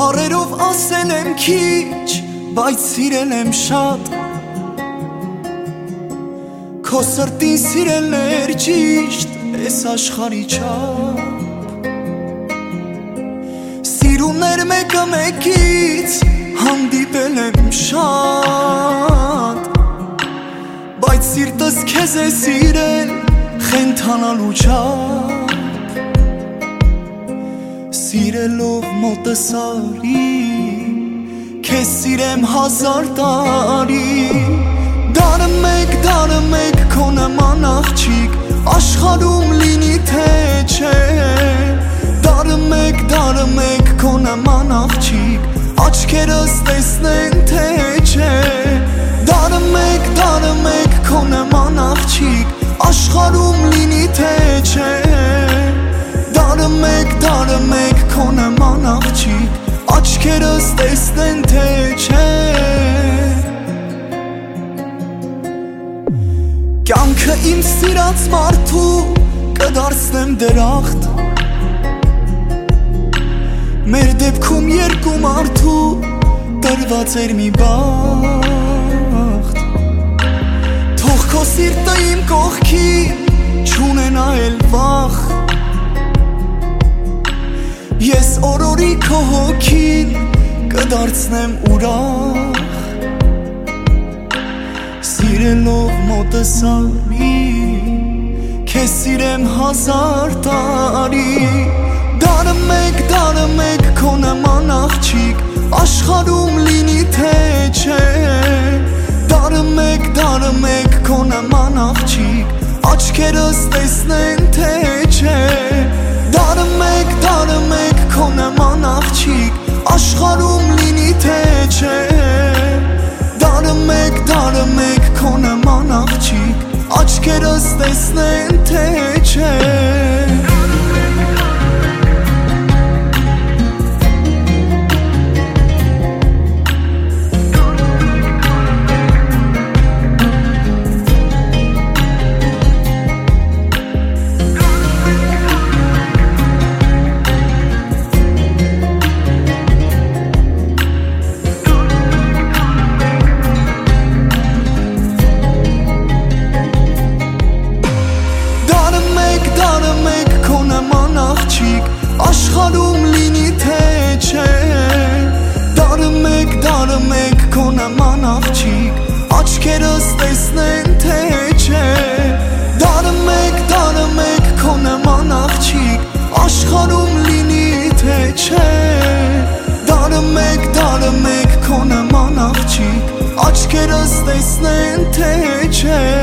Բարերով ասել եմ քիչ, բայց սիրել եմ շատ Քո սրտին սիրել էր ճիշտ, այս աշխարհի չափ Սիրումներ մեկը մեկից, հանդիպել եմ շատ Բայց սիրտս քեզ է սիրել, խենթանալու չափ Սիրելով մոտս արի, քեզ սիրեմ 1000 տարի Դարը մեկ քո նման աղջիկ, աշխարհում լինի թե չէ Դարը մեկ քո նման աղջիկ, աչքերս տեսնեն թե չէ Դարը մեկ քո նման աղջիկ, աշխարհում լինի թե չէ Դարը մեկ քո նման աղջիկ, աչքերս տեսնեն թե չէ Կյանքը իմ սիրած մարդու կդարձնեմ դրախտ Մեր դեպքում երկու մարդու տրված էր մի բախտ Թող քո սիրտը իմ կողքին չունենա էլ վախ Ես օրորի քո հոգին կդարձնեմ ուրախ Սիրելով մոտս արի, քեզ սիրեմ 1000 տարի Դարը մեկ քո նման աղջիկ, աշխարհում լինի թե չէ Դարը մեկ քո նման աղջիկ, աչքերս տեսնեն թե չէ Դարը մեկ քո նման աղջիկ, աշխարհում լինի թե չէ Դարը մեկ քո նման աղջիկ, աչքերս տեսնեն թե չէ Աշխարհում լինի թե չէ Դարը մեկ քո նման աղջիկ, աչքերս տեսնեն թե չէ Դարը մեկ քո նման աղջիկ, աշխարհում լինի թե չէ Դարը մեկ քո նման աղջիկ, աչքերս տեսնեն թե չէ